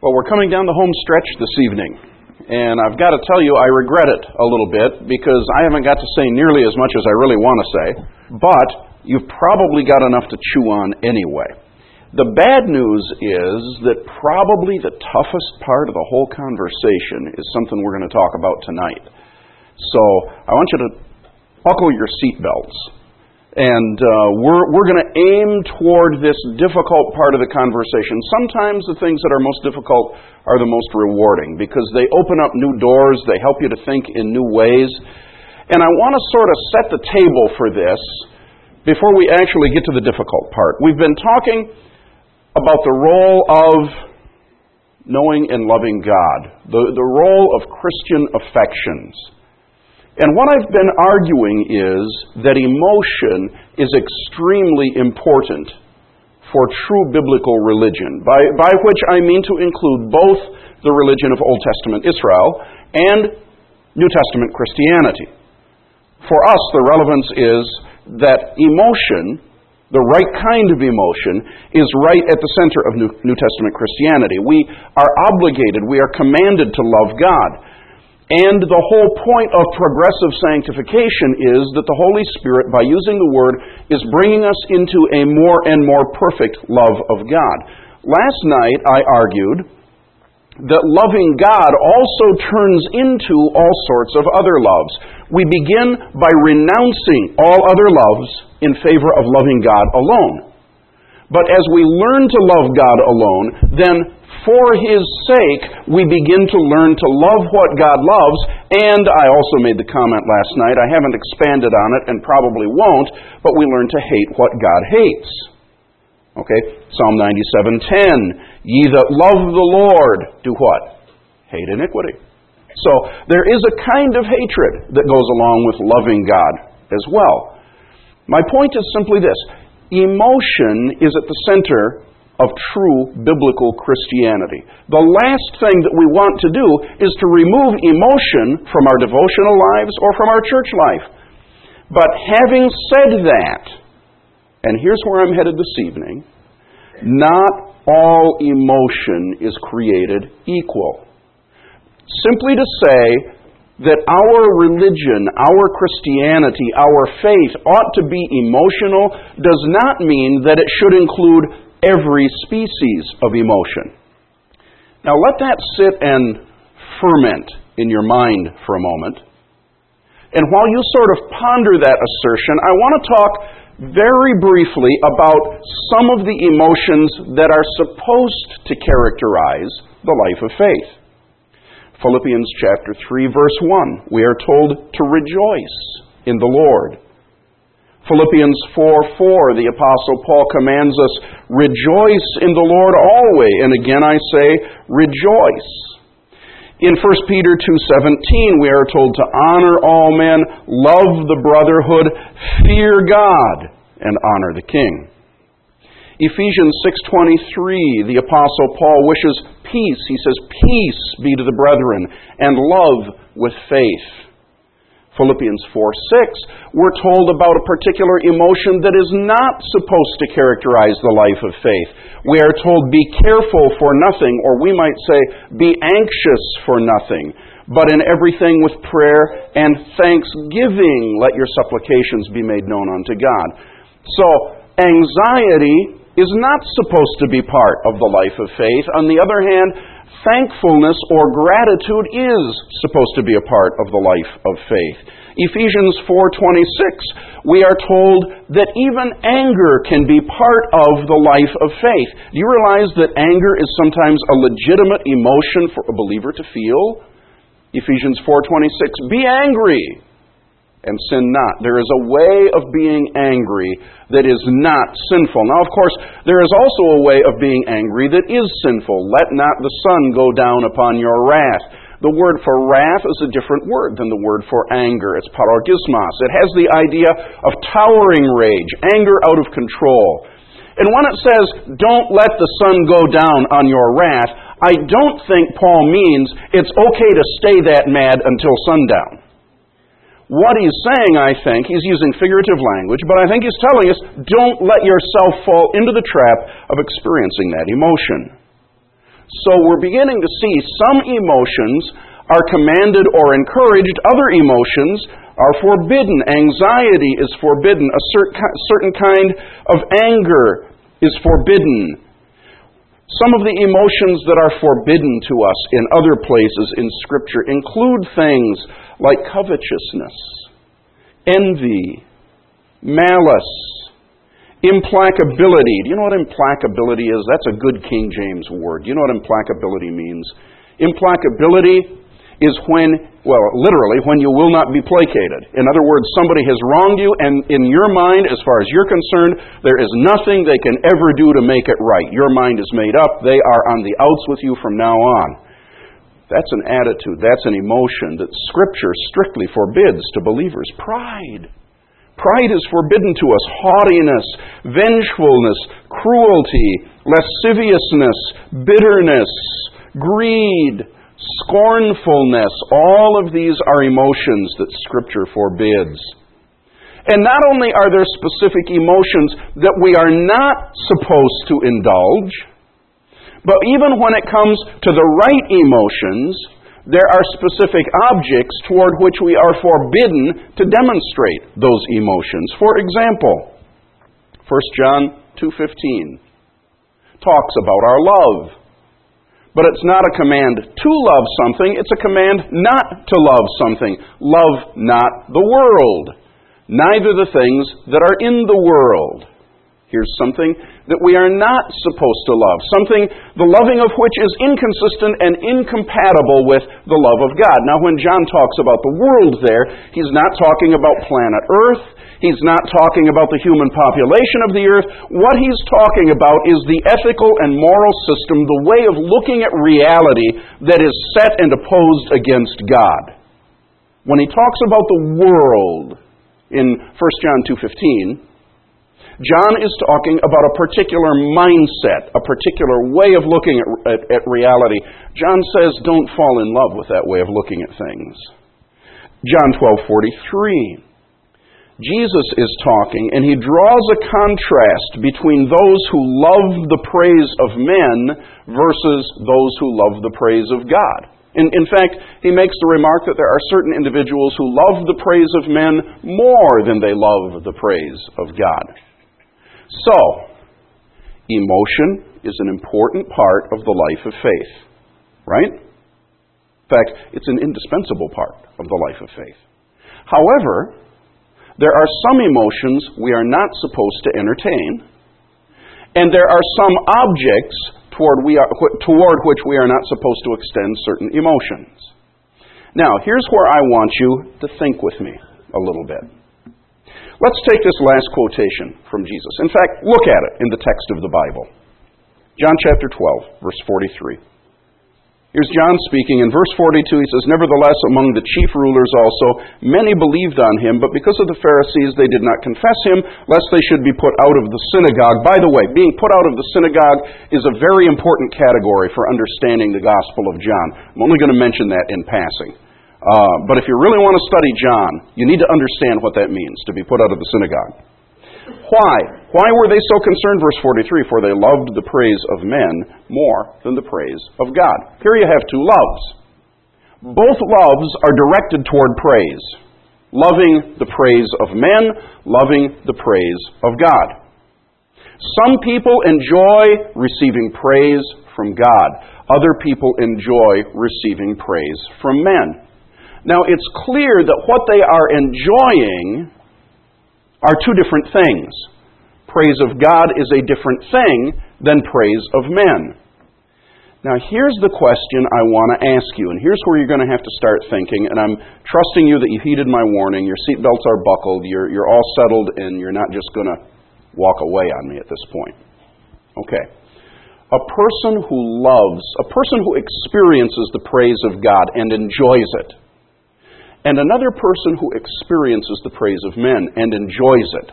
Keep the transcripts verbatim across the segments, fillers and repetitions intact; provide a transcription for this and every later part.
Well, we're coming down the home stretch this evening, and I've got to tell you I regret it a little bit because I haven't got to say nearly as much as I really want to say, but you've probably got enough to chew on anyway. The bad news is that probably the toughest part of the whole conversation is something we're going to talk about tonight. So I want you to buckle your seatbelts. And uh, we're, we're going to aim toward this difficult part of the conversation. Sometimes the things that are most difficult are the most rewarding because they open up new doors, they help you to think in new ways. And I want to sort of set the table for this before we actually get to the difficult part. We've been talking about the role of knowing and loving God, the, the role of Christian affections. And what I've been arguing is that emotion is extremely important for true biblical religion, by, by which I mean to include both the religion of Old Testament Israel and New Testament Christianity. For us, the relevance is that emotion, the right kind of emotion, is right at the center of New, New Testament Christianity. We are obligated, we are commanded to love God. And the whole point of progressive sanctification is that the Holy Spirit, by using the Word, is bringing us into a more and more perfect love of God. Last night I argued that loving God also turns into all sorts of other loves. We begin by renouncing all other loves in favor of loving God alone. But as we learn to love God alone, then for His sake, we begin to learn to love what God loves, and I also made the comment last night, I haven't expanded on it and probably won't, but we learn to hate what God hates. Okay, Psalm ninety-seven ten, ye that love the Lord, do what? Hate iniquity. So there is a kind of hatred that goes along with loving God as well. My point is simply this. Emotion is at the center of true biblical Christianity. The last thing that we want to do is to remove emotion from our devotional lives or from our church life. But having said that, and here's where I'm headed this evening, not all emotion is created equal. Simply to say that our religion, our Christianity, our faith ought to be emotional does not mean that it should include every species of emotion. Now let that sit and ferment in your mind for a moment. And while you sort of ponder that assertion, I want to talk very briefly about some of the emotions that are supposed to characterize the life of faith. Philippians chapter three, verse one, we are told to rejoice in the Lord. Philippians four four, the Apostle Paul commands us, rejoice in the Lord always. And again I say, rejoice. In First Peter two seventeen, we are told to honor all men, love the brotherhood, fear God, and honor the king. Ephesians six twenty-three, the Apostle Paul wishes peace. He says, peace be to the brethren, and love with faith. Philippians four six, we're told about a particular emotion that is not supposed to characterize the life of faith. We are told, be careful for nothing, or we might say, be anxious for nothing, but in everything with prayer and thanksgiving, let your supplications be made known unto God. So, anxiety is not supposed to be part of the life of faith. On the other hand, thankfulness or gratitude is supposed to be a part of the life of faith. Ephesians four twenty-six, we are told that even anger can be part of the life of faith. Do you realize that anger is sometimes a legitimate emotion for a believer to feel? Ephesians four twenty-six, be angry and sin not. There is a way of being angry that is not sinful. Now, of course, there is also a way of being angry that is sinful. Let not the sun go down upon your wrath. The word for wrath is a different word than the word for anger. It's parogismos. It has the idea of towering rage, anger out of control. And when it says, don't let the sun go down on your wrath, I don't think Paul means it's okay to stay that mad until sundown. What he's saying, I think, he's using figurative language, but I think he's telling us, don't let yourself fall into the trap of experiencing that emotion. So we're beginning to see some emotions are commanded or encouraged. Other emotions are forbidden. Anxiety is forbidden. A certain kind of anger is forbidden. Some of the emotions that are forbidden to us in other places in Scripture include things like covetousness, envy, malice, implacability. Do you know what implacability is? That's a good King James word. Do you know what implacability means? Implacability is when, well, literally, when you will not be placated. In other words, somebody has wronged you, and in your mind, as far as you're concerned, there is nothing they can ever do to make it right. Your mind is made up. They are on the outs with you from now on. That's an attitude. That's an emotion that Scripture strictly forbids to believers. Pride. Pride is forbidden to us. Haughtiness, vengefulness, cruelty, lasciviousness, bitterness, greed, scornfulness. All of these are emotions that Scripture forbids. And not only are there specific emotions that we are not supposed to indulge, but even when it comes to the right emotions, there are specific objects toward which we are forbidden to demonstrate those emotions. For example, First John two fifteen talks about our love. But it's not a command to love something, it's a command not to love something. Love not the world, neither the things that are in the world. Here's something that we are not supposed to love, something the loving of which is inconsistent and incompatible with the love of God. Now, when John talks about the world there, he's not talking about planet Earth. He's not talking about the human population of the earth. What he's talking about is the ethical and moral system, the way of looking at reality that is set and opposed against God. When he talks about the world in First John two fifteen, John is talking about a particular mindset, a particular way of looking at, at, at reality. John says, don't fall in love with that way of looking at things. John twelve forty-three. Jesus is talking, and he draws a contrast between those who love the praise of men versus those who love the praise of God. In, in fact, he makes the remark that there are certain individuals who love the praise of men more than they love the praise of God. So, emotion is an important part of the life of faith, right? In fact, it's an indispensable part of the life of faith. However, there are some emotions we are not supposed to entertain, and there are some objects toward, we are, toward which we are not supposed to extend certain emotions. Now, here's where I want you to think with me a little bit. Let's take this last quotation from Jesus. In fact, look at it in the text of the Bible. John chapter twelve, verse forty-three. Here's John speaking. In verse forty-two, he says, "Nevertheless, among the chief rulers also, many believed on him, but because of the Pharisees they did not confess him, lest they should be put out of the synagogue." By the way, being put out of the synagogue is a very important category for understanding the Gospel of John. I'm only going to mention that in passing. Uh, but if you really want to study John, you need to understand what that means, to be put out of the synagogue. Why? Why were they so concerned? Verse forty-three, "For they loved the praise of men more than the praise of God." Here you have two loves. Both loves are directed toward praise. Loving the praise of men, loving the praise of God. Some people enjoy receiving praise from God. Other people enjoy receiving praise from men. Now, it's clear that what they are enjoying are two different things. Praise of God is a different thing than praise of men. Now, here's the question I want to ask you, and here's where you're going to have to start thinking, and I'm trusting you that you heeded my warning, your seatbelts are buckled, you're, you're all settled, and you're not just going to walk away on me at this point. Okay. A person who loves, a person who experiences the praise of God and enjoys it, and another person who experiences the praise of men and enjoys it,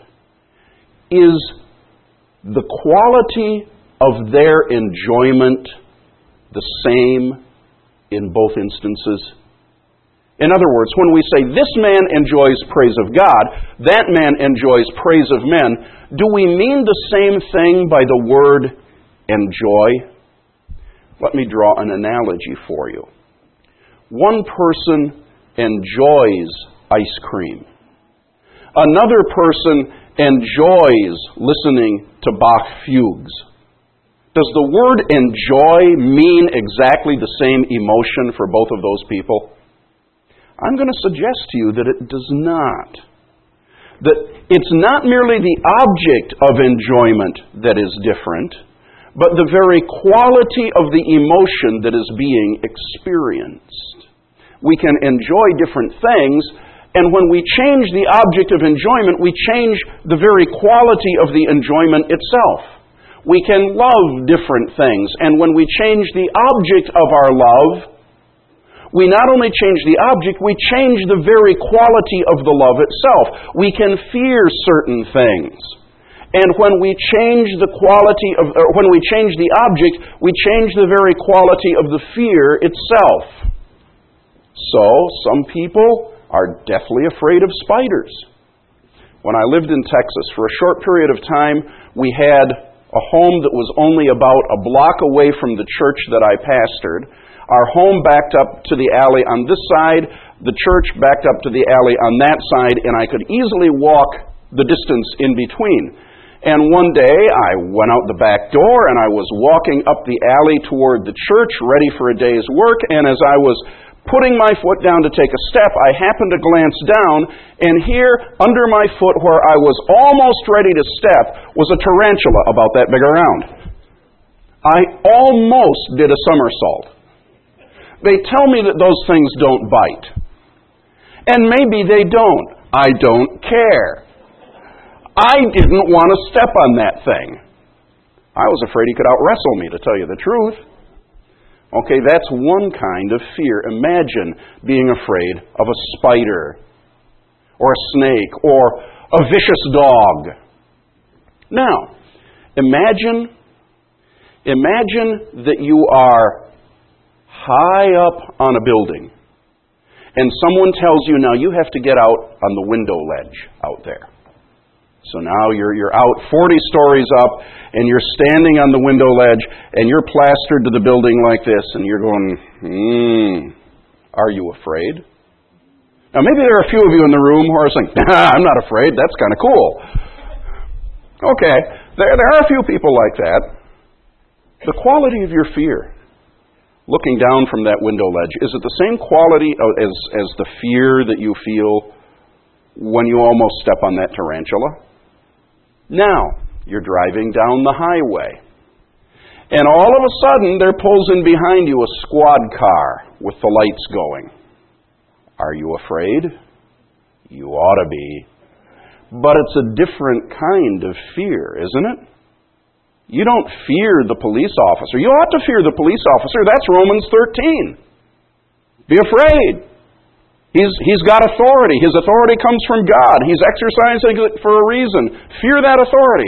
is the quality of their enjoyment the same in both instances? In other words, when we say this man enjoys praise of God, that man enjoys praise of men, do we mean the same thing by the word enjoy? Let me draw an analogy for you. One person enjoys ice cream. Another person enjoys listening to Bach fugues. Does the word enjoy mean exactly the same emotion for both of those people? I'm going to suggest to you that it does not. That it's not merely the object of enjoyment that is different, but the very quality of the emotion that is being experienced. We can enjoy different things, and when we change the object of enjoyment, we change the very quality of the enjoyment itself. We can love different things, and when we change the object of our love, we not only change the object, we change the very quality of the love itself. We can fear certain things. And when we change the quality of, or when we change the object, we change the very quality of the fear itself. So, some people are deathly afraid of spiders. When I lived in Texas, for a short period of time, we had a home that was only about a block away from the church that I pastored. Our home backed up to the alley on this side, the church backed up to the alley on that side, and I could easily walk the distance in between. And one day, I went out the back door, and I was walking up the alley toward the church, ready for a day's work, and as I was putting my foot down to take a step, I happened to glance down, and here, under my foot, where I was almost ready to step, was a tarantula about that big around. I almost did a somersault. They tell me that those things don't bite. And maybe they don't. I don't care. I didn't want to step on that thing. I was afraid he could out-wrestle me, to tell you the truth. Okay, that's one kind of fear. Imagine being afraid of a spider, or a snake, or a vicious dog. Now, imagine, imagine that you are high up on a building, and someone tells you, now you have to get out on the window ledge out there. So now you're you're out forty stories up, and you're standing on the window ledge, and you're plastered to the building like this, and you're going, hmm, are you afraid? Now maybe there are a few of you in the room who are saying, nah, I'm not afraid, that's kind of cool. Okay, there, there are a few people like that. The quality of your fear, looking down from that window ledge, is it the same quality as, as the fear that you feel when you almost step on that tarantula? Now, you're driving down the highway, and all of a sudden there pulls in behind you a squad car with the lights going. Are you afraid? You ought to be. But it's a different kind of fear, isn't it? You don't fear the police officer. You ought to fear the police officer. That's Romans thirteen. Be afraid. He's, he's got authority. His authority comes from God. He's exercising it for a reason. Fear that authority.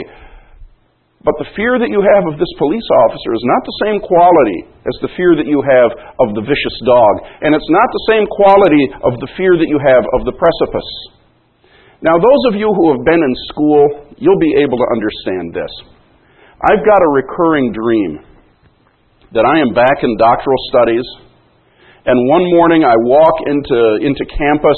But the fear that you have of this police officer is not the same quality as the fear that you have of the vicious dog. And it's not the same quality of the fear that you have of the precipice. Now, those of you who have been in school, you'll be able to understand this. I've got a recurring dream that I am back in doctoral studies, and one morning I walk into, into campus,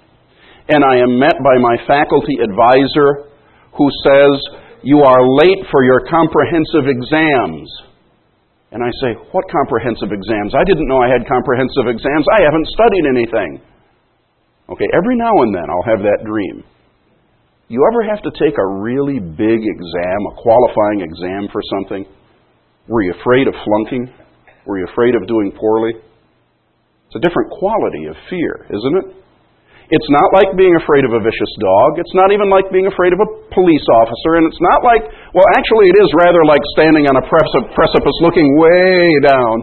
and I am met by my faculty advisor who says, "You are late for your comprehensive exams." And I say, "What comprehensive exams? I didn't know I had comprehensive exams. I haven't studied anything." Okay, every now and then I'll have that dream. You ever have to take a really big exam, a qualifying exam for something? Were you afraid of flunking? Were you afraid of doing poorly? It's a different quality of fear, isn't it? It's not like being afraid of a vicious dog. It's not even like being afraid of a police officer. And it's not like, well, actually it is rather like standing on a precipice looking way down.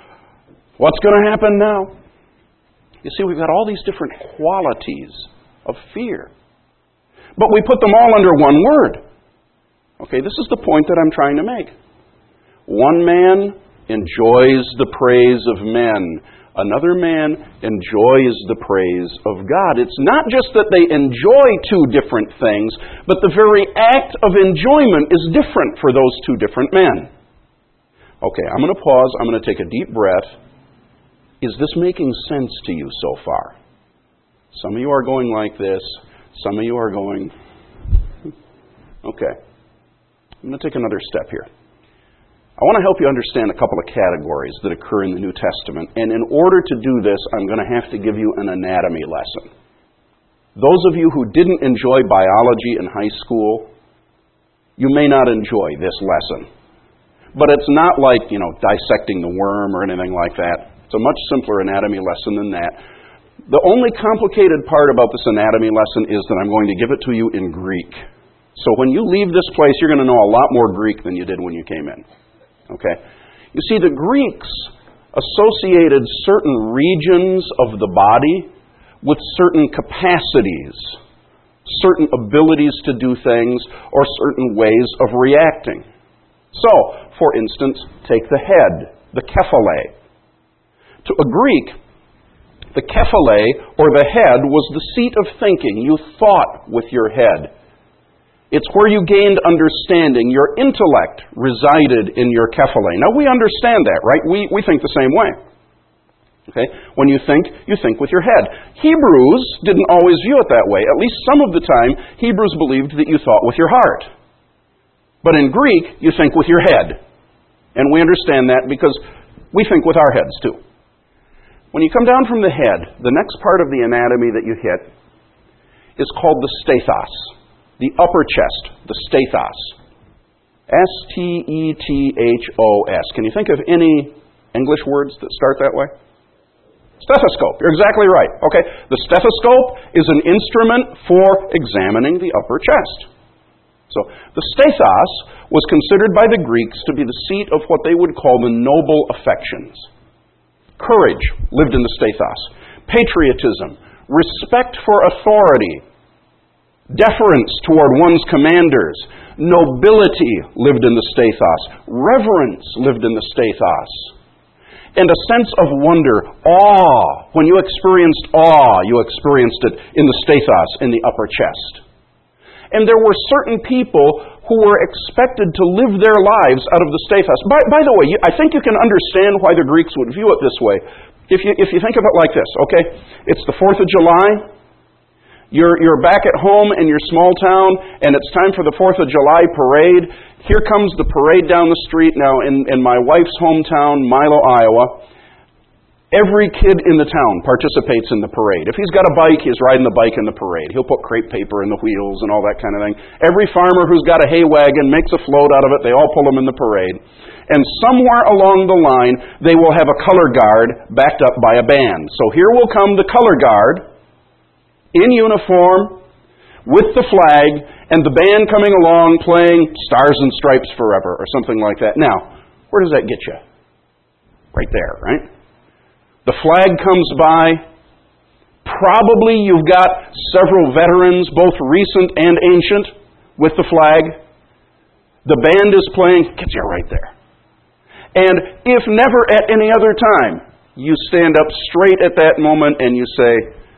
What's going to happen now? You see, we've got all these different qualities of fear. But we put them all under one word. Okay, this is the point that I'm trying to make. One man enjoys the praise of men. Another man enjoys the praise of God. It's not just that they enjoy two different things, but the very act of enjoyment is different for those two different men. Okay, I'm going to pause. I'm going to take a deep breath. Is this making sense to you so far? Some of you are going like this. Some of you are going, okay. I'm going to take another step here. I want to help you understand a couple of categories that occur in the New Testament. And in order to do this, I'm going to have to give you an anatomy lesson. Those of you who didn't enjoy biology in high school, you may not enjoy this lesson. But it's not like, you know, dissecting the worm or anything like that. It's a much simpler anatomy lesson than that. The only complicated part about this anatomy lesson is that I'm going to give it to you in Greek. So when you leave this place, you're going to know a lot more Greek than you did when you came in. Okay? You see, the Greeks associated certain regions of the body with certain capacities, certain abilities to do things, or certain ways of reacting. So, for instance, take the head, the kephale. To a Greek, the kephale, or the head, was the seat of thinking. You thought with your head. It's where you gained understanding. Your intellect resided in your kephale. Now, we understand that, right? We, we think the same way. Okay? When you think, you think with your head. Hebrews didn't always view it that way. At least some of the time, Hebrews believed that you thought with your heart. But in Greek, you think with your head. And we understand that because we think with our heads, too. When you come down from the head, the next part of the anatomy that you hit is called the stathos. The upper chest, the stathos. S T E T H O S. Can you think of any English words that start that way? Stethoscope. You're exactly right. Okay. The stethoscope is an instrument for examining the upper chest. So, the stathos was considered by the Greeks to be the seat of what they would call the noble affections. Courage lived in the stathos. Patriotism, respect for authority, deference toward one's commanders, nobility lived in the stathos, reverence lived in the stathos, and a sense of wonder, awe. When you experienced awe, you experienced it in the stathos, in the upper chest. And there were certain people who were expected to live their lives out of the stathos. By, by the way, you, I think you can understand why the Greeks would view it this way. If you, if you think of it like this, okay? It's the fourth of July. You're, you're back at home in your small town, and it's time for the fourth of July parade. Here comes the parade down the street. Now, in, in my wife's hometown, Milo, Iowa, every kid in the town participates in the parade. If he's got a bike, he's riding the bike in the parade. He'll put crepe paper in the wheels and all that kind of thing. Every farmer who's got a hay wagon makes a float out of it. They all pull them in the parade. And somewhere along the line, they will have a color guard backed up by a band. So here will come the color guard in uniform with the flag and the band coming along playing Stars and Stripes Forever or something like that. Now, where does that get you? Right there, right? The flag comes by. Probably you've got several veterans, both recent and ancient, with the flag. The band is playing, gets you right there. And if never at any other time, you stand up straight at that moment and you say,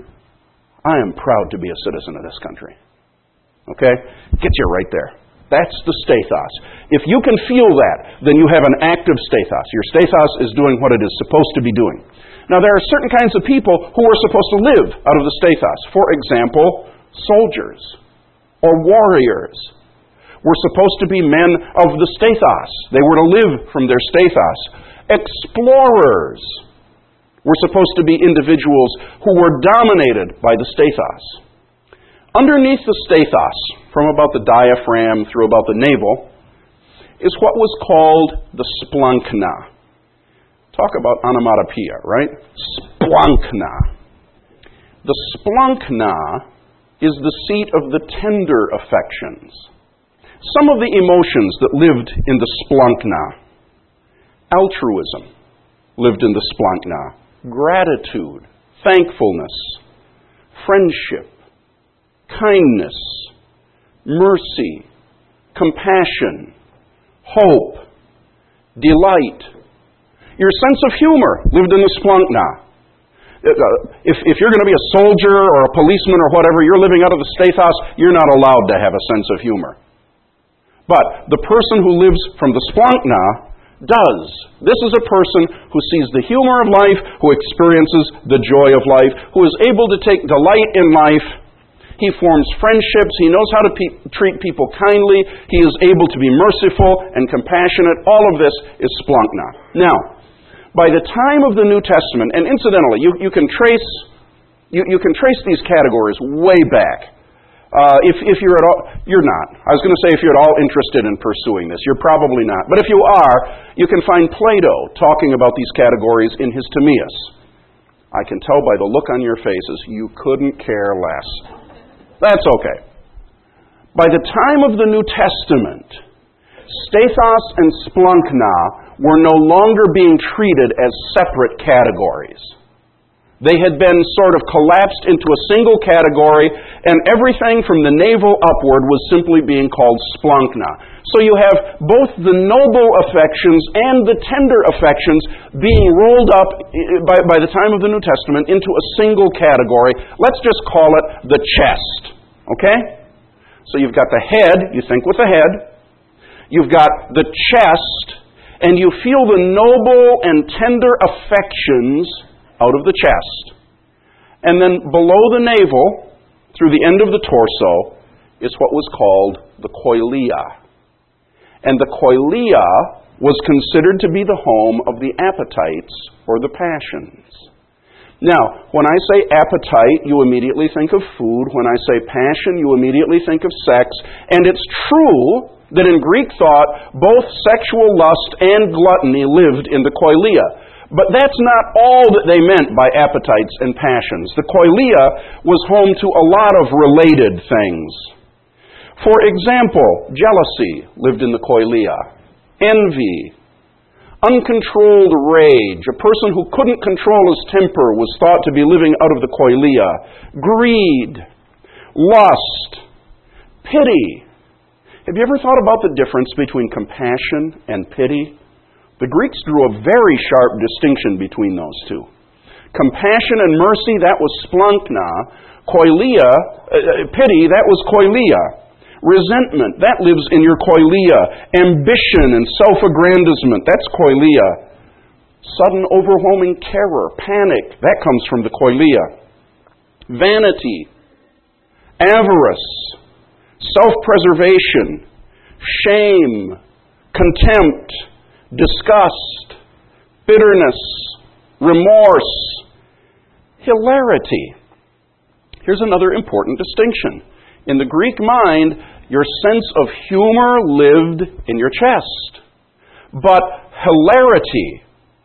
I am proud to be a citizen of this country. Okay? Gets you right there. That's the stathos. If you can feel that, then you have an active stathos. Your stathos is doing what it is supposed to be doing. Now, there are certain kinds of people who are supposed to live out of the stathos. For example, soldiers or warriors were supposed to be men of the stathos. They were to live from their stathos. Explorers were supposed to be individuals who were dominated by the stathos. Underneath the stathos, from about the diaphragm through about the navel, is what was called the splanchna. Talk about onomatopoeia, right? Splanchna. The splanchna is the seat of the tender affections. Some of the emotions that lived in the splanchna. Altruism lived in the splanchna. Gratitude, thankfulness, friendship, kindness, mercy, compassion, hope, delight. Your sense of humor lived in the splanchna. If, if you're going to be a soldier or a policeman or whatever, you're living out of the stathos, you're not allowed to have a sense of humor. But the person who lives from the splanchna does. This is a person who sees the humor of life, who experiences the joy of life, who is able to take delight in life. He forms friendships. He knows how to pe- treat people kindly. He is able to be merciful and compassionate. All of this is splankna. Now, by the time of the New Testament, and incidentally, you, you can trace you, you can trace these categories way back. Uh, if, if you're at all, you're not. I was going to say if you're at all interested in pursuing this. You're probably not. But if you are, you can find Plato talking about these categories in his Timaeus. I can tell by the look on your faces, you couldn't care less. That's okay. By the time of the New Testament, Stathos and Splankna were no longer being treated as separate categories. They had been sort of collapsed into a single category, and everything from the navel upward was simply being called splankna. So you have both the noble affections and the tender affections being rolled up by, by the time of the New Testament into a single category. Let's just call it the chest. Okay? So you've got the head, you think with the head. You've got the chest, and you feel the noble and tender affections out of the chest. And then below the navel, through the end of the torso, is what was called the koilia. And the koilia was considered to be the home of the appetites or the passions. Now, when I say appetite, you immediately think of food. When I say passion, you immediately think of sex. And it's true that in Greek thought, both sexual lust and gluttony lived in the koilia. But that's not all that they meant by appetites and passions. The koilia was home to a lot of related things. For example, jealousy lived in the koilia. Envy. Uncontrolled rage. A person who couldn't control his temper was thought to be living out of the koilia. Greed. Lust. Pity. Have you ever thought about the difference between compassion and pity? The Greeks drew a very sharp distinction between those two. Compassion and mercy, that was splankna. Koilia, uh, pity, that was koilia. Resentment, that lives in your koilia. Ambition and self-aggrandizement, that's koilia. Sudden overwhelming terror, panic, that comes from the koilia. Vanity, avarice, self-preservation, shame, contempt, disgust, bitterness, remorse, hilarity. Here's another important distinction. In the Greek mind, your sense of humor lived in your chest. But hilarity,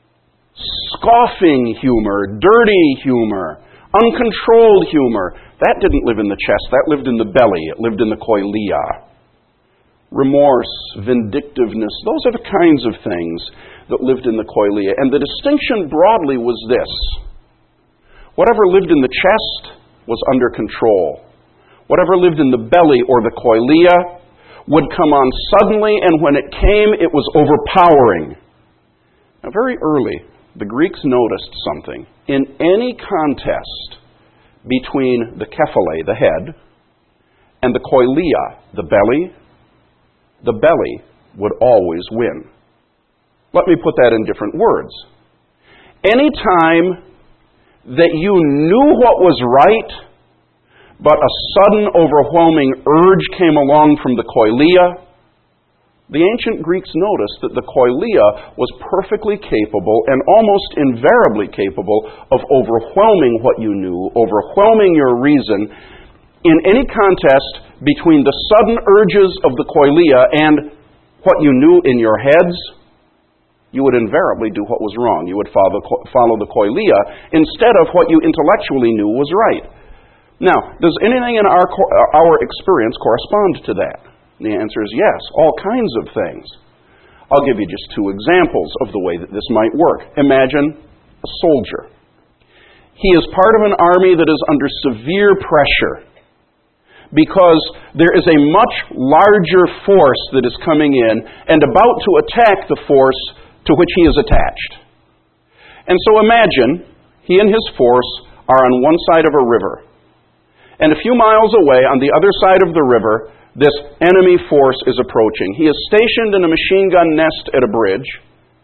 scoffing humor, dirty humor, uncontrolled humor, that didn't live in the chest. That lived in the belly. It lived in the koilia. Remorse, vindictiveness, those are the kinds of things that lived in the koilia. And the distinction broadly was this. Whatever lived in the chest was under control. Whatever lived in the belly or the koilia would come on suddenly, and when it came, it was overpowering. Now, very early, the Greeks noticed something. In any contest between the kephale, the head, and the koilia, the belly, the belly would always win. Let me put that in different words. Any time that you knew what was right, but a sudden overwhelming urge came along from the koilia, the ancient Greeks noticed that the koilia was perfectly capable and almost invariably capable of overwhelming what you knew, overwhelming your reason, in any contest between the sudden urges of the koilia and what you knew in your heads. You would invariably do what was wrong. You would follow, follow the koilia instead of what you intellectually knew was right. Now, does anything in our, our experience correspond to that? And the answer is yes, all kinds of things. I'll give you just two examples of the way that this might work. Imagine a soldier. He is part of an army that is under severe pressure because there is a much larger force that is coming in and about to attack the force to which he is attached. And so imagine he and his force are on one side of a river. And a few miles away, on the other side of the river, this enemy force is approaching. He is stationed in a machine gun nest at a bridge,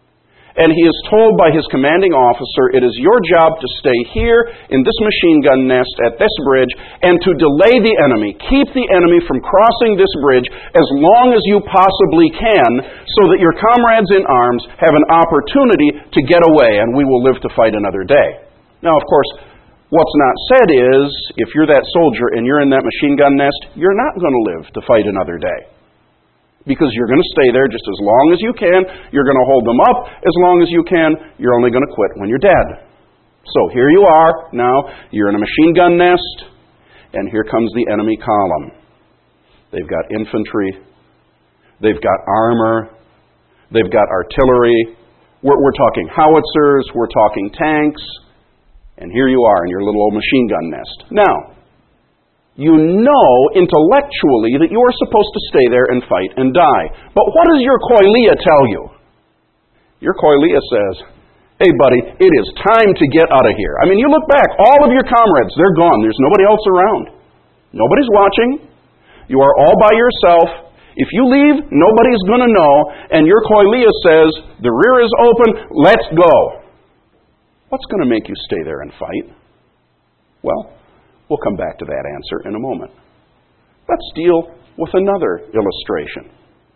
And he is told by his commanding officer, it is your job to stay here in this machine gun nest at this bridge and to delay the enemy. Keep the enemy from crossing this bridge as long as you possibly can so that your comrades in arms have an opportunity to get away and we will live to fight another day. Now, of course, what's not said is, if you're that soldier and you're in that machine gun nest, you're not going to live to fight another day. Because you're going to stay there just as long as you can. You're going to hold them up as long as you can. You're only going to quit when you're dead. So here you are now. You're in a machine gun nest. And here comes the enemy column. They've got infantry. They've got armor. They've got artillery. We're, we're talking howitzers. We're talking tanks. And here you are in your little old machine gun nest. Now, you know intellectually that you are supposed to stay there and fight and die. But what does your koilia tell you? Your koilia says, hey buddy, it is time to get out of here. I mean, you look back, all of your comrades, they're gone. There's nobody else around. Nobody's watching. You are all by yourself. If you leave, nobody's going to know. And your koilia says, the rear is open, let's go. What's going to make you stay there and fight? Well, we'll come back to that answer in a moment. Let's deal with another illustration.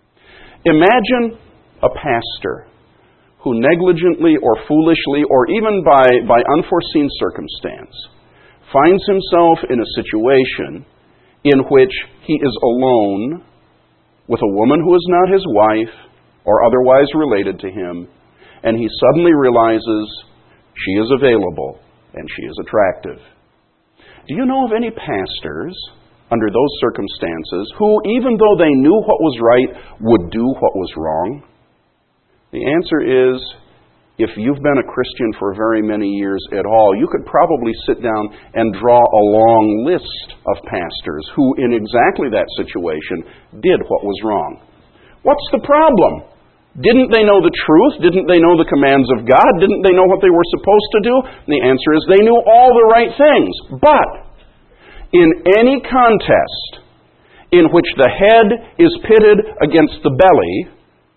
Imagine a pastor who negligently or foolishly or even by, by unforeseen circumstance finds himself in a situation in which he is alone with a woman who is not his wife or otherwise related to him, and he suddenly realizes she is available and she is attractive. Do you know of any pastors under those circumstances who, even though they knew what was right, would do what was wrong? The answer is, if you've been a Christian for very many years at all, you could probably sit down and draw a long list of pastors who, in exactly that situation, did what was wrong. What's the problem? Didn't they know the truth? Didn't they know the commands of God? Didn't they know what they were supposed to do? And the answer is they knew all the right things. But in any contest in which the head is pitted against the belly,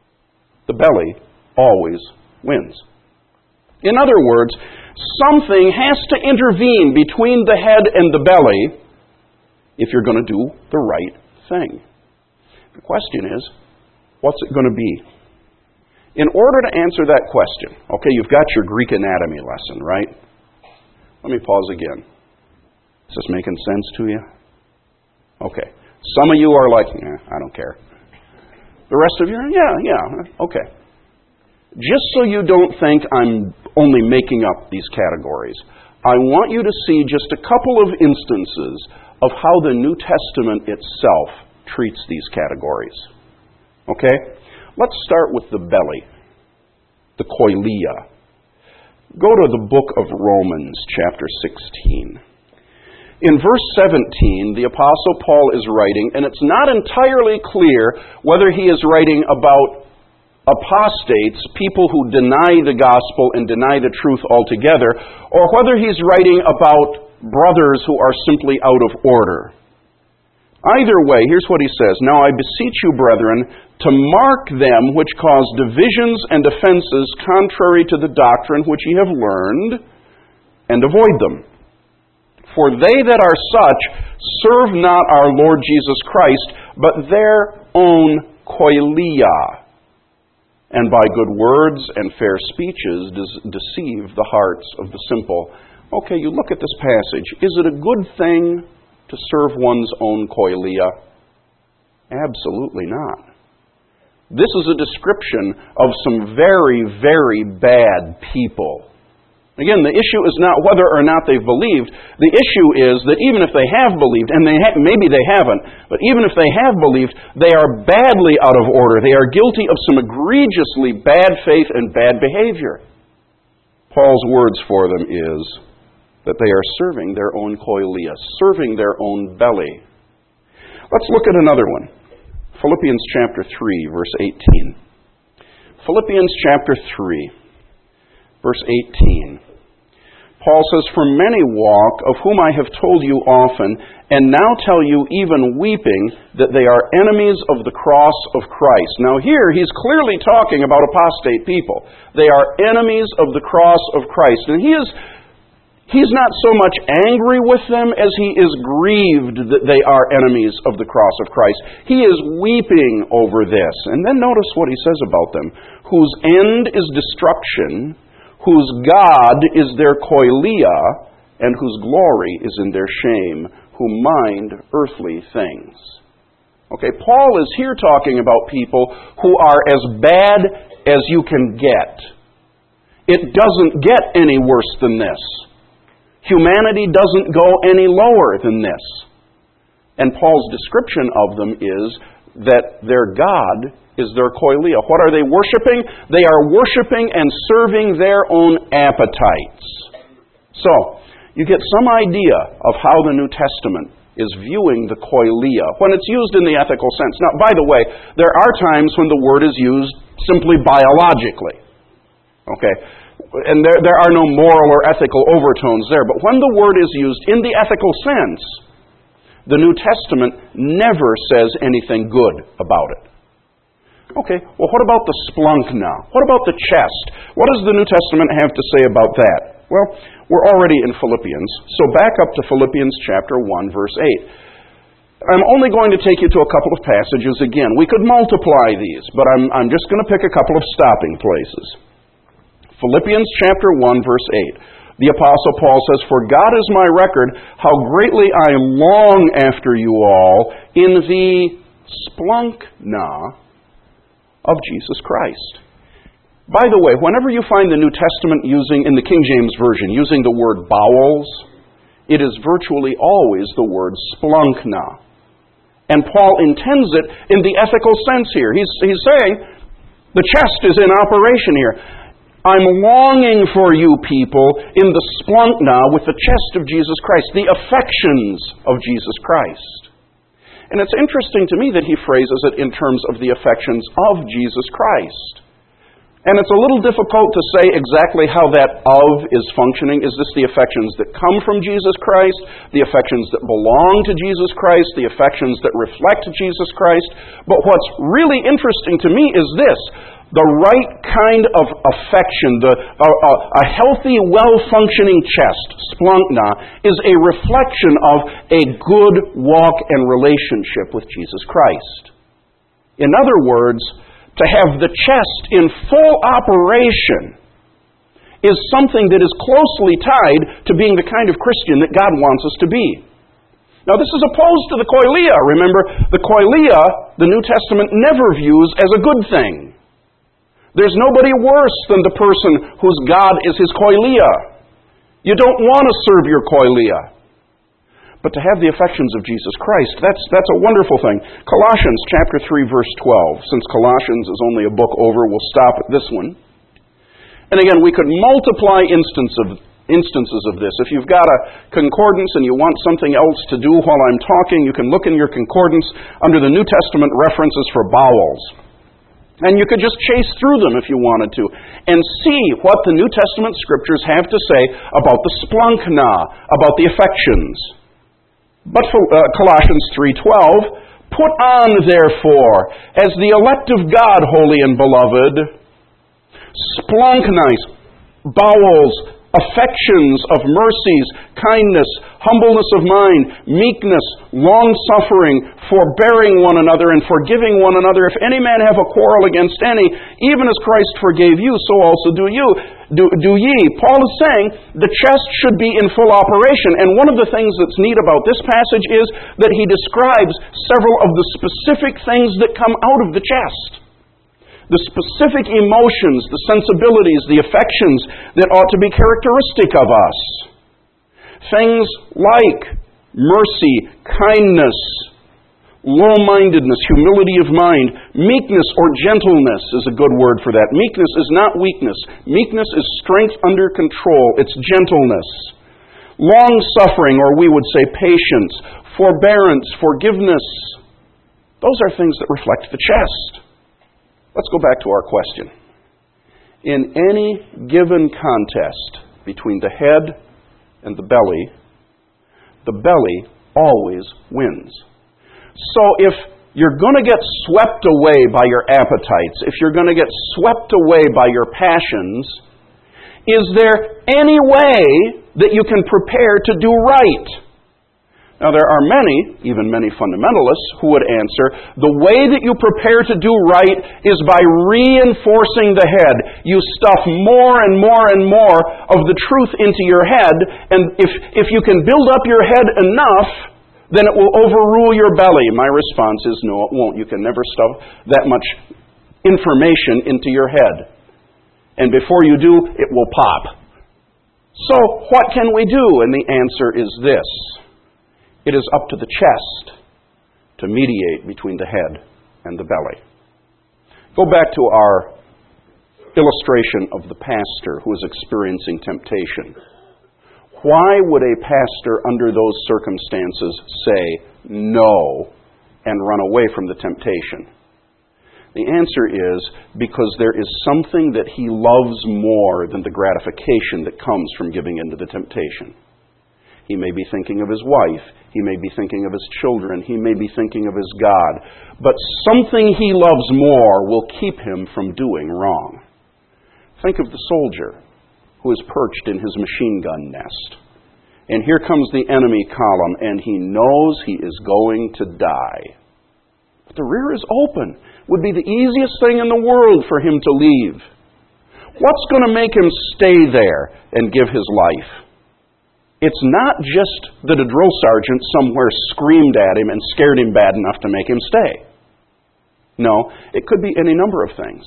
the belly always wins. In other words, something has to intervene between the head and the belly if you're going to do the right thing. The question is, what's it going to be? In order to answer that question, okay, you've got your Greek anatomy lesson, right? Let me pause again. Is this making sense to you? Okay. Some of you are like, eh, I don't care. The rest of you are, yeah, yeah, okay. Just so you don't think I'm only making up these categories, I want you to see just a couple of instances of how the New Testament itself treats these categories. Okay? Let's start with the belly, the koilia. Go to the book of Romans, chapter sixteen. In verse seventeen, the Apostle Paul is writing, and it's not entirely clear whether he is writing about apostates, people who deny the gospel and deny the truth altogether, or whether he's writing about brothers who are simply out of order. Either way, here's what he says. Now I beseech you, brethren, to mark them which cause divisions and offenses contrary to the doctrine which ye have learned, and avoid them. For they that are such serve not our Lord Jesus Christ, but their own koilia, and by good words and fair speeches deceive the hearts of the simple. Okay, you look at this passage. Is it a good thing to serve one's own koilia? Absolutely not. This is a description of some very, very bad people. Again, the issue is not whether or not they've believed. The issue is that even if they have believed, and they ha- maybe they haven't, but even if they have believed, they are badly out of order. They are guilty of some egregiously bad faith and bad behavior. Paul's words for them is that they are serving their own koilia, serving their own belly. Let's look at another one. Philippians chapter three, verse eighteen. Philippians chapter three, verse eighteen. Paul says, "For many walk, of whom I have told you often, and now tell you even weeping, that they are enemies of the cross of Christ." Now here, he's clearly talking about apostate people. They are enemies of the cross of Christ. And he is, he's not so much angry with them as he is grieved that they are enemies of the cross of Christ. He is weeping over this. And then notice what he says about them. "Whose end is destruction, whose God is their koilia, and whose glory is in their shame, who mind earthly things." Okay, Paul is here talking about people who are as bad as you can get. It doesn't get any worse than this. Humanity doesn't go any lower than this. And Paul's description of them is that their God is their koilia. What are they worshiping? They are worshiping and serving their own appetites. So, you get some idea of how the New Testament is viewing the koilia when it's used in the ethical sense. Now, by the way, there are times when the word is used simply biologically. Okay? And there, there are no moral or ethical overtones there. But when the word is used in the ethical sense, the New Testament never says anything good about it. Okay, well, what about the splunk now? What about the chest? What does the New Testament have to say about that? Well, we're already in Philippians, so back up to Philippians chapter one, verse eight. I'm only going to take you to a couple of passages again. We could multiply these, but I'm, I'm just going to pick a couple of stopping places. Philippians chapter one, verse eight. The Apostle Paul says, "For God is my record, how greatly I long after you all in the splunkna of Jesus Christ." By the way, whenever you find the New Testament using, in the King James Version, using the word bowels, it is virtually always the word splunkna. And Paul intends it in the ethical sense here. He's, he's saying, the chest is in operation here. I'm longing for you people in the splunkna with the chest of Jesus Christ, the affections of Jesus Christ. And it's interesting to me that he phrases it in terms of the affections of Jesus Christ. And it's a little difficult to say exactly how that "of" is functioning. Is this the affections that come from Jesus Christ, the affections that belong to Jesus Christ, the affections that reflect Jesus Christ? But what's really interesting to me is this: the right kind of affection, the, a, a, a healthy, well-functioning chest, splunkna, is a reflection of a good walk and relationship with Jesus Christ. In other words, to have the chest in full operation is something that is closely tied to being the kind of Christian that God wants us to be. Now, this is opposed to the koilia. Remember, the koilia, the New Testament never views as a good thing. There's nobody worse than the person whose God is his koilia. You don't want to serve your koilia. But to have the affections of Jesus Christ, that's, that's a wonderful thing. Colossians chapter three, verse twelve. Since Colossians is only a book over, we'll stop at this one. And again, we could multiply instance of, instances of this. If you've got a concordance and you want something else to do while I'm talking, you can look in your concordance under the New Testament references for bowels. And you could just chase through them if you wanted to and see what the New Testament scriptures have to say about the splunkna, about the affections. But for uh, Colossians three twelve, "Put on, therefore, as the elect of God, holy and beloved, splunknice, bowels, affections of mercies, kindness, humbleness of mind, meekness, long-suffering, forbearing one another, and forgiving one another. If any man have a quarrel against any, even as Christ forgave you, so also do you. Do, do ye." Paul is saying the chest should be in full operation. And one of the things that's neat about this passage is that he describes several of the specific things that come out of the chest. The specific emotions, the sensibilities, the affections that ought to be characteristic of us. Things like mercy, kindness, low-mindedness, humility of mind, meekness or gentleness is a good word for that. Meekness is not weakness. Meekness is strength under control. It's gentleness. Long-suffering, or we would say patience, forbearance, forgiveness. Those are things that reflect the chest. Let's go back to our question. In any given contest between the head and the belly, the belly always wins. So if you're going to get swept away by your appetites, if you're going to get swept away by your passions, is there any way that you can prepare to do right? Now, there are many, even many fundamentalists, who would answer, the way that you prepare to do right is by reinforcing the head. You stuff more and more and more of the truth into your head, and if, if you can build up your head enough, then it will overrule your belly. My response is, no, it won't. You can never stuff that much information into your head. And before you do, it will pop. So, what can we do? And the answer is this. It is up to the chest to mediate between the head and the belly. Go back to our illustration of the pastor who is experiencing temptation. Why would a pastor under those circumstances say no and run away from the temptation? The answer is because there is something that he loves more than the gratification that comes from giving in to the temptation. He may be thinking of his wife. He may be thinking of his children. He may be thinking of his God. But something he loves more will keep him from doing wrong. Think of the soldier who is perched in his machine gun nest. And here comes the enemy column, and he knows he is going to die. But the rear is open. It would be the easiest thing in the world for him to leave. What's going to make him stay there and give his life? It's not just that a drill sergeant somewhere screamed at him and scared him bad enough to make him stay. No, it could be any number of things.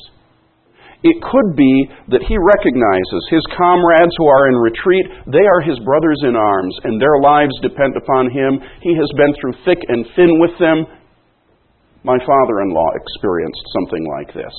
It could be that he recognizes his comrades who are in retreat, they are his brothers in arms, and their lives depend upon him. He has been through thick and thin with them. My father-in-law experienced something like this.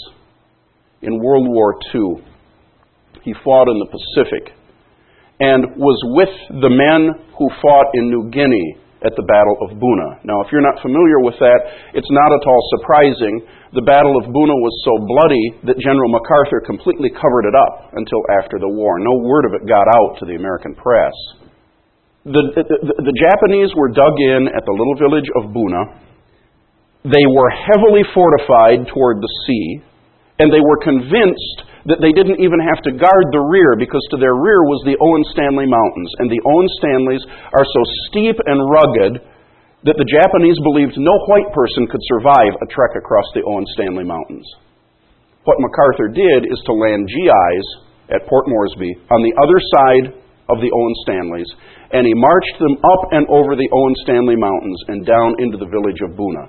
In World War Two, he fought in the Pacific and was with the men who fought in New Guinea at the Battle of Buna. Now, if you're not familiar with that, it's not at all surprising. The Battle of Buna was so bloody that General MacArthur completely covered it up until after the war. No word of it got out to the American press. The, the, the, the Japanese were dug in at the little village of Buna. They were heavily fortified toward the sea, and they were convinced that they didn't even have to guard the rear, because to their rear was the Owen Stanley Mountains. And the Owen Stanleys are so steep and rugged that the Japanese believed no white person could survive a trek across the Owen Stanley Mountains. What MacArthur did is to land G Is at Port Moresby on the other side of the Owen Stanleys, and he marched them up and over the Owen Stanley Mountains and down into the village of Buna.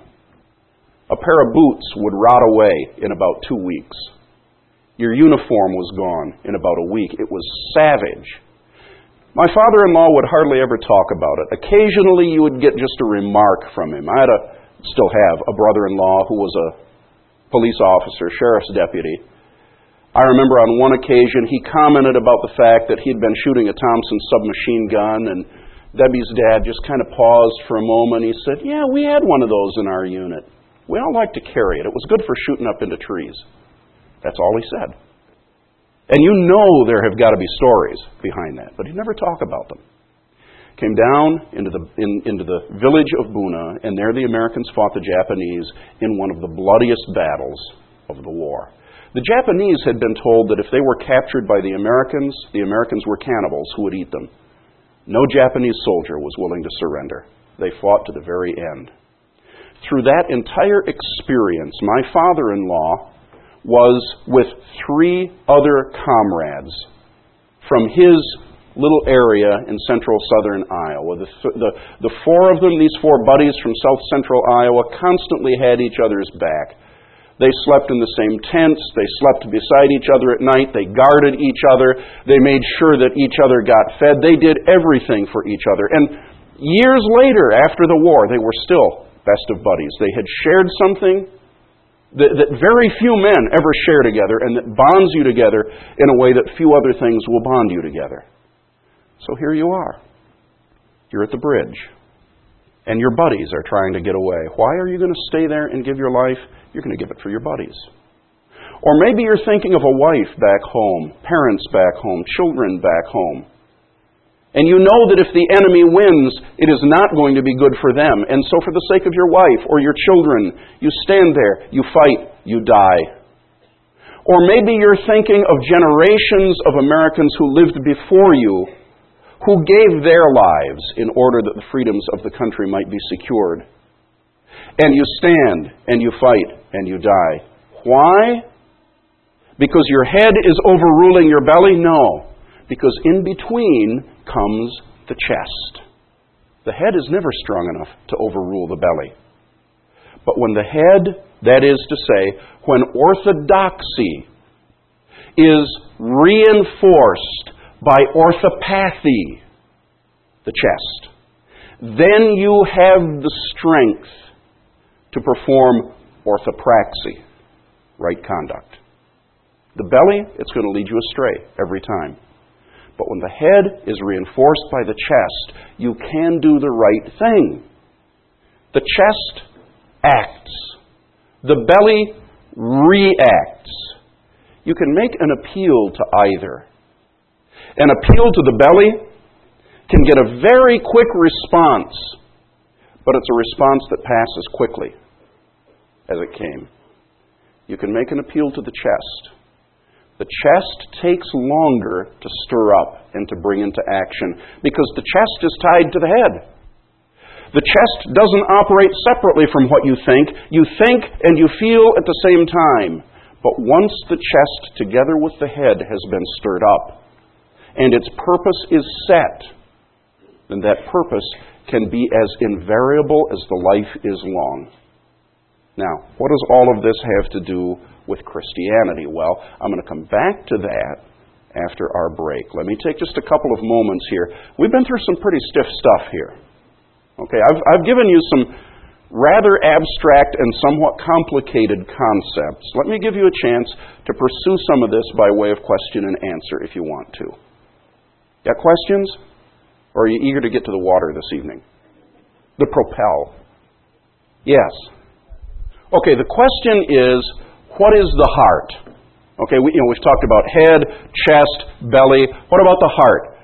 A pair of boots would rot away in about two weeks. Your uniform was gone in about a week. It was savage. My father-in-law would hardly ever talk about it. Occasionally you would get just a remark from him. I had a, still have, a brother-in-law who was a police officer, sheriff's deputy. I remember on one occasion he commented about the fact that he'd been shooting a Thompson submachine gun, and Debbie's dad just kind of paused for a moment. He said, yeah, we had one of those in our unit. We all liked to carry it. It was good for shooting up into trees. That's all he said. And you know there have got to be stories behind that, but he never talked about them. Came down into the in, into the village of Buna, and there the Americans fought the Japanese in one of the bloodiest battles of the war. The Japanese had been told that if they were captured by the Americans, the Americans were cannibals who would eat them. No Japanese soldier was willing to surrender. They fought to the very end. Through that entire experience, my father-in-law was with three other comrades from his little area in central southern Iowa. The, the, the four of them, these four buddies from south central Iowa, constantly had each other's back. They slept in the same tents. They slept beside each other at night. They guarded each other. They made sure that each other got fed. They did everything for each other. And years later, after the war, they were still best of buddies. They had shared something that, that very few men ever share together, and that bonds you together in a way that few other things will bond you together. So here you are. You're at the bridge, and your buddies are trying to get away. Why are you going to stay there and give your life? You're going to give it for your buddies. Or maybe you're thinking of a wife back home, parents back home, children back home. And you know that if the enemy wins, it is not going to be good for them. And so for the sake of your wife or your children, you stand there, you fight, you die. Or maybe you're thinking of generations of Americans who lived before you, who gave their lives in order that the freedoms of the country might be secured. And you stand, and you fight, and you die. Why? Because your head is overruling your belly? No. Because in between comes the chest. The head is never strong enough to overrule the belly. But when the head, that is to say, when orthodoxy is reinforced by orthopathy, the chest, then you have the strength to perform orthopraxy, right conduct. The belly, it's going to lead you astray every time. But when the head is reinforced by the chest, you can do the right thing. The chest acts. The belly reacts. You can make an appeal to either. An appeal to the belly can get a very quick response, but it's a response that passes quickly as it came. You can make an appeal to the chest. The chest takes longer to stir up and to bring into action because the chest is tied to the head. The chest doesn't operate separately from what you think. You think and you feel at the same time. But once the chest, together with the head, has been stirred up, and its purpose is set, then that purpose can be as invariable as the life is long. Now, what does all of this have to do with Christianity? Well, I'm going to come back to that after our break. Let me take just a couple of moments here. We've been through some pretty stiff stuff here. Okay, I've, I've given you some rather abstract and somewhat complicated concepts. Let me give you a chance to pursue some of this by way of question and answer if you want to. Got questions? Or are you eager to get to the water this evening? The propel. Yes. Okay, the question is, what is the heart? Okay, we, you know, we've talked about head, chest, belly. What about the heart?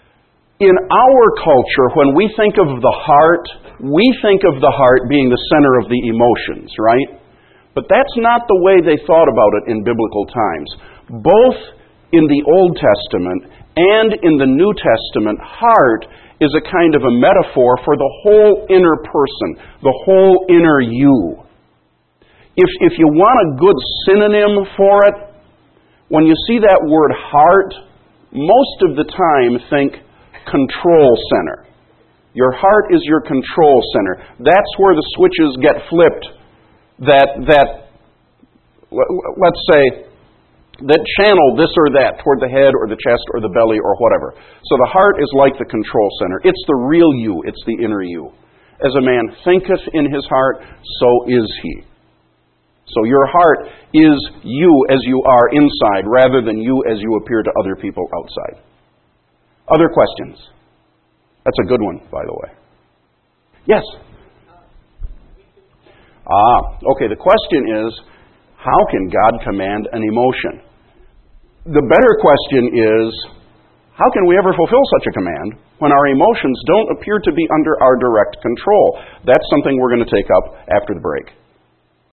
In our culture, when we think of the heart, we think of the heart being the center of the emotions, right? But that's not the way they thought about it in biblical times. Both in the Old Testament and in the New Testament, heart is a kind of a metaphor for the whole inner person, the whole inner you. If, if you want a good synonym for it, when you see that word heart, most of the time think control center. Your heart is your control center. That's where the switches get flipped that, that let's say, that channel this or that toward the head or the chest or the belly or whatever. So the heart is like the control center. It's the real you. It's the inner you. As a man thinketh in his heart, so is he. So your heart is you as you are inside rather than you as you appear to other people outside. Other questions? That's a good one, by the way. Yes? Ah, okay, the question is, how can God command an emotion? The better question is, how can we ever fulfill such a command when our emotions don't appear to be under our direct control? That's something we're going to take up after the break.